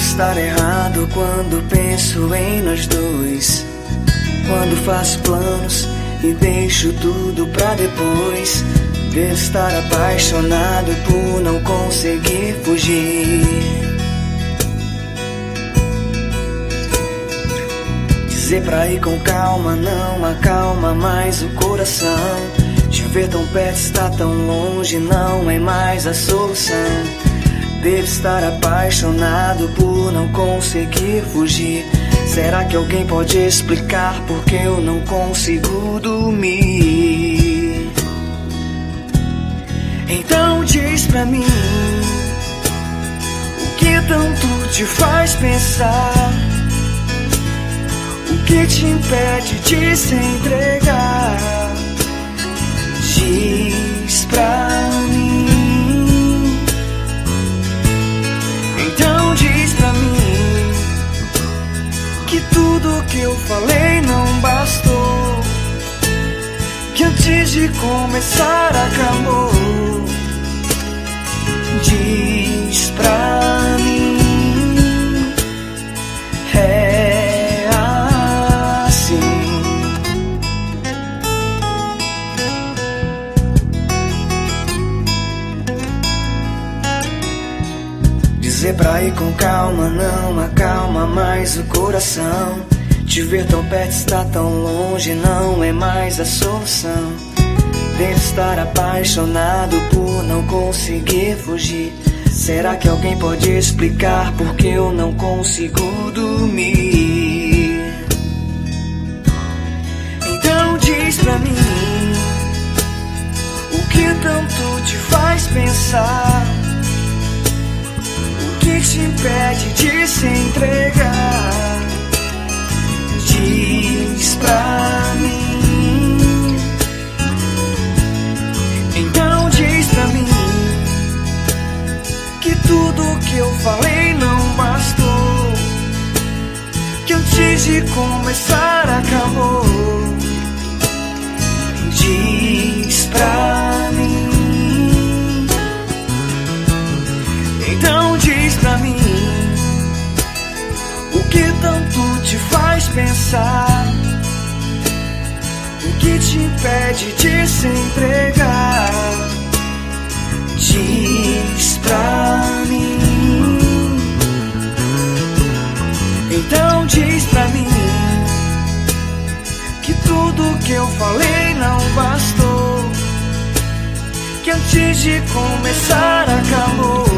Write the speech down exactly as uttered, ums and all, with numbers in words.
estar errado quando penso em nós dois, quando faço planos e deixo tudo pra depois. Devo estar apaixonado por não conseguir fugir. Dizer pra ir com calma não acalma mais o coração. Te ver tão perto, estar tão longe não é mais a solução. Devo estar apaixonado por não conseguir fugir. Será que alguém pode explicar por que eu não consigo dormir? Então diz pra mim, o que tanto te faz pensar? O que te impede de se entregar? Diz pra mim. Então diz pra mim que tudo que eu falei não bastou, que antes de começar acabou. Diz pra mim, é assim. Dizer pra ir com calma não acalma mais o coração. Te ver tão perto, estar tão longe não é mais a solução. Devo estar apaixonado por não conseguir fugir. Será que alguém pode explicar por que eu não consigo dormir? Então diz pra mim, o que tanto te faz pensar? O que te impede de se entregar? Diz pra mim. Então diz pra mim que tudo que eu falei não bastou, que antes de começar acabou. Diz pra mim. Então diz pra mim o que tanto te faz pensar, o que te impede de se entregar? Diz pra mim. Então diz pra mim que tudo que eu falei não bastou, que antes de começar acabou.